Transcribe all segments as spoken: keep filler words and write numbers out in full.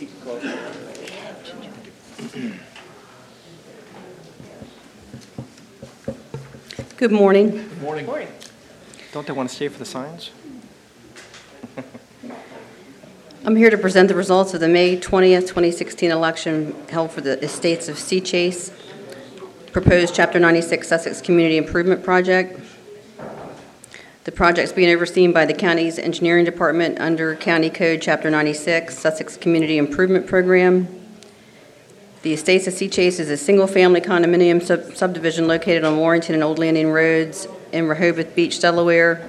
Good morning. Good morning. Morning. Don't they want to stay for the signs? I'm here to present the results of the May twentieth, twenty sixteen election held for the estates of Sea Chase, proposed Chapter ninety-six Sussex Community Improvement Project. The project is being overseen by the county's engineering department under County Code Chapter ninety-six, Sussex Community Improvement Program. The estates of Sea Chase is a single-family condominium sub- subdivision located on Warrington and Old Landing Roads in Rehoboth Beach, Delaware.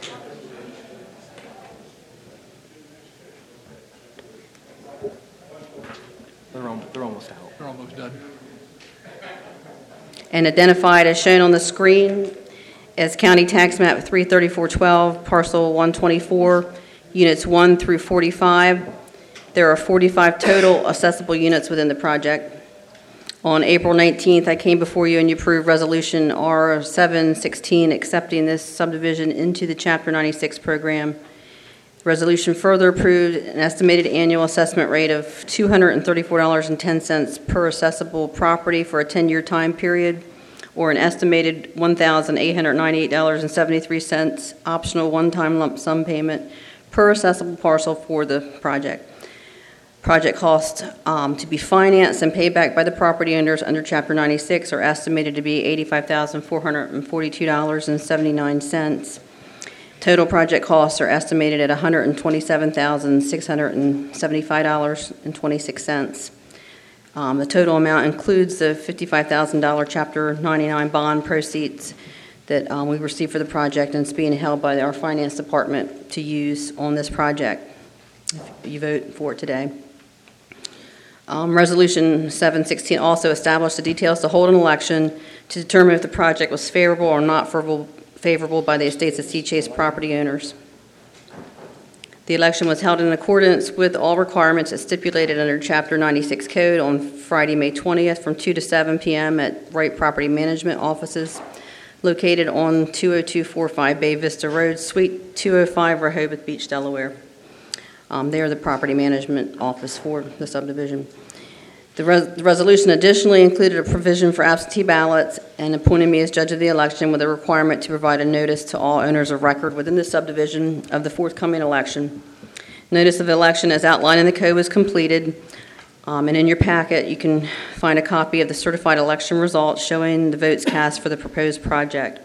They're, al- they're almost out. We're almost done. And identified as shown on the screen as County Tax Map three thirty-four twelve, Parcel one twenty-four, Units one through forty-five. There are forty-five total accessible units within the project. On April nineteenth, I came before you and you approved Resolution R seven sixteen, accepting this subdivision into the Chapter ninety-six program. The resolution further approved an estimated annual assessment rate of two hundred thirty-four dollars and ten cents per accessible property for a ten-year time period, or an estimated one thousand eight hundred ninety-eight dollars and seventy-three cents optional one-time lump sum payment per accessible parcel for the project. Project costs um, to be financed and paid back by the property owners under Chapter ninety-six are estimated to be eighty-five thousand four hundred forty-two dollars and seventy-nine cents. Total project costs are estimated at one hundred twenty-seven thousand six hundred seventy-five dollars and twenty-six cents. Um, the total amount includes the fifty-five thousand dollars Chapter ninety-nine bond proceeds that um, we received for the project, and it's being held by our finance department to use on this project if you vote for it today. Um, Resolution seven sixteen also established the details to hold an election to determine if the project was favorable or not favorable, favorable by the estates of Sea Chase property owners. The election was held in accordance with all requirements as stipulated under Chapter ninety-six Code on Friday, May twentieth from two to seven p.m. at Wright Property Management Offices located on two oh two forty-five Bay Vista Road, Suite two oh five, Rehoboth Beach, Delaware. Um, they are the property management office for the subdivision. The, res- the resolution additionally included a provision for absentee ballots and appointed me as judge of the election with a requirement to provide a notice to all owners of record within the subdivision of the forthcoming election. Notice of election as outlined in the code was completed, um, and in your packet you can find a copy of the certified election results showing the votes cast for the proposed project.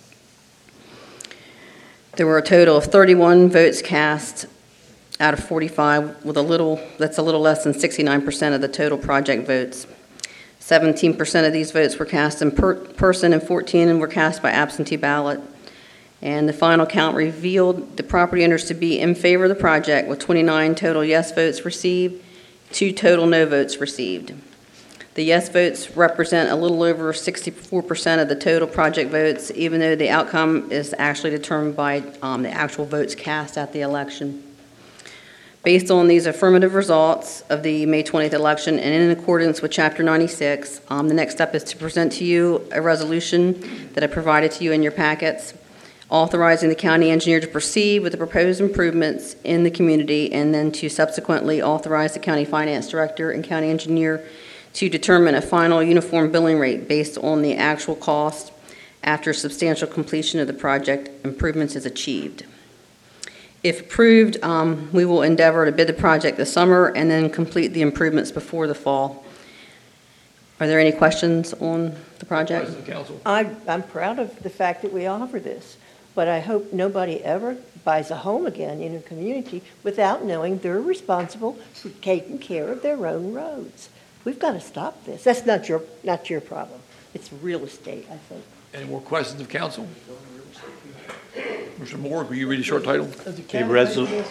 There were a total of thirty-one votes cast out of forty-five, with a little, that's a little less than sixty-nine percent of the total project votes. seventeen percent of these votes were cast in per person and fourteen were cast by absentee ballot. And the final count revealed the property owners to be in favor of the project with twenty-nine total yes votes received, two total no votes received. The yes votes represent a little over sixty-four percent of the total project votes, even though the outcome is actually determined by um, the actual votes cast at the election. Based on these affirmative results of the May twentieth election and in accordance with Chapter ninety-six, um, the next step is to present to you a resolution that I provided to you in your packets, authorizing the county engineer to proceed with the proposed improvements in the community, and then to subsequently authorize the county finance director and county engineer to determine a final uniform billing rate based on the actual cost after substantial completion of the project improvements is achieved. If approved, um, we will endeavor to bid the project this summer and then complete the improvements before the fall. Are there any questions on the project? President Council. I, I'm proud of the fact that we offer this, but I hope nobody ever buys a home again in a community without knowing they're responsible for taking care of their own roads. We've got to stop this. That's not your, not your problem. It's real estate, I think. Any more questions of council? Mister Moore, will you read a short title? A, resol-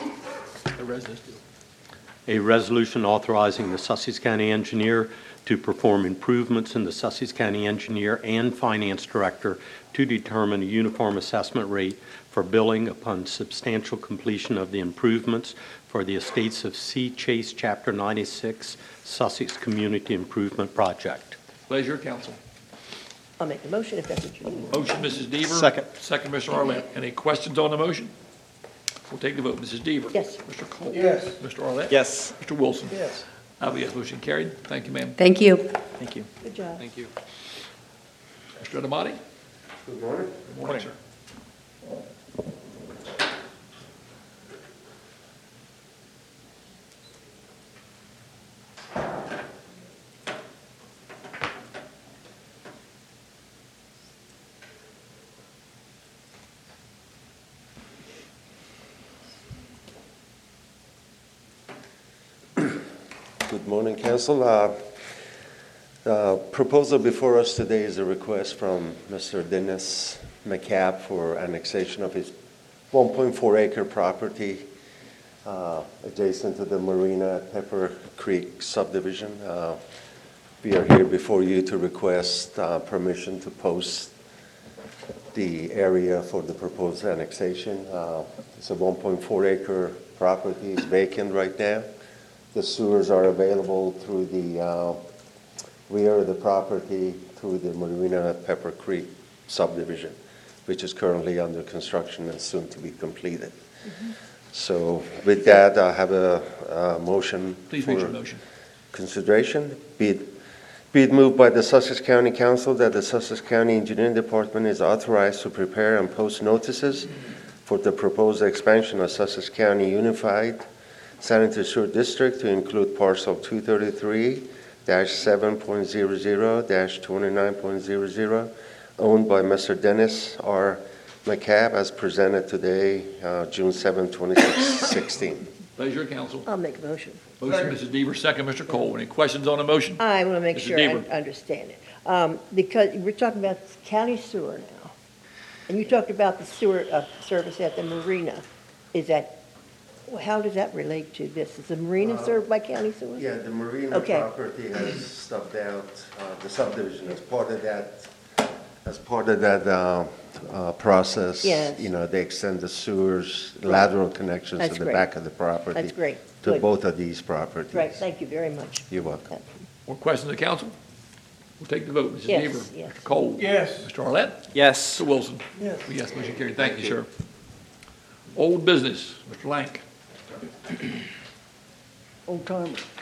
a resolution authorizing the Sussex County Engineer to perform improvements in the Sussex County Engineer and Finance Director to determine a uniform assessment rate for billing upon substantial completion of the improvements for the estates of Sea Chase Chapter ninety-six Sussex Community Improvement Project. Pleasure, council. I'll make the motion if that's what you need. Motion, Missus Deaver. Second. Second, Mister Arlett. Any questions on the motion? We'll take the vote. Missus Deaver. Yes. Mister Cole. Yes. Mister Arlett. Yes. Mister Wilson. Yes. I vote yes, motion carried. Thank you, ma'am. Thank you. Thank you. Good job. Thank you. Mister Adamati? Good morning. Good morning, sir. Good morning, Council. Uh, The proposal before us today is a request from Mister Dennis McCabe for annexation of his one point four acre property uh, adjacent to the Marina at Pepper Creek subdivision. Uh, We are here before you to request uh, permission to post the area for the proposed annexation. Uh, It's a one point four acre property, it's vacant right now. The sewers are available through the uh, rear of the property through the Marina at Pepper Creek subdivision, which is currently under construction and soon to be completed. So with that, I have a, a motion Please read your for motion. consideration. Be it, be it moved by the Sussex County Council that the Sussex County Engineering Department is authorized to prepare and post notices for the proposed expansion of Sussex County Unified Sanitary Sewer District to include parcel two thirty-three dash seven point zero zero dash twenty-nine point zero zero, owned by Mister Dennis R. McCabe, as presented today, uh, June seventh, twenty sixteen. Pleasure, council. I'll make a motion. Motion, Missus Deaver, second, Mister Cole. Any questions on the motion? I want to make Mister sure I Deaver. understand it. Um, Because we're talking about county sewer now, and you talked about the sewer uh, service at the marina. Is that, well, how does that relate to this? Is the marina Uh, served by county sewer? Yeah, the Marina Okay. property has stubbed out, uh, the subdivision as part of that, as part of that uh, uh, process. Yes. You know, they extend the sewers, lateral connections to That's the great. back of the property. That's great. To Good. both of these properties. Right, thank you very much. You're welcome. More questions of the council? We'll take the vote. Missus Yes, Deaver? yes. Mister Cole? Yes. Mister Arlett? Yes. Mister Wilson? Yes. Yes, motion carried. Thank you, sir. Old business, Mister Lank. Old timer.